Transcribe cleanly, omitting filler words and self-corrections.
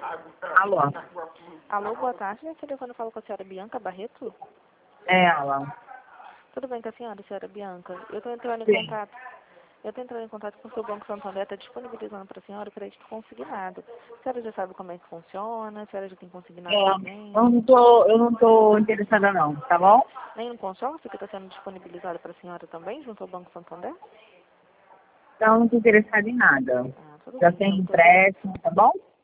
Alô? Alô, boa tarde. Esse telefone fala com a senhora Bianca Barreto? É ela. Tudo bem com a senhora Bianca? Eu estou entrando em Sim. contato. Eu estou entrando em contato com o seu Banco Santander, está disponibilizando para a senhora o crédito consignado. A senhora já sabe como é que funciona? A senhora já tem consignado também? Eu não tô interessada não, tá bom? Nem no consórcio que está sendo disponibilizado para a senhora também, junto ao Banco Santander? Então, eu não tô interessada em nada. Ah, tudo Já bem, tem então. empréstimo, tá bom?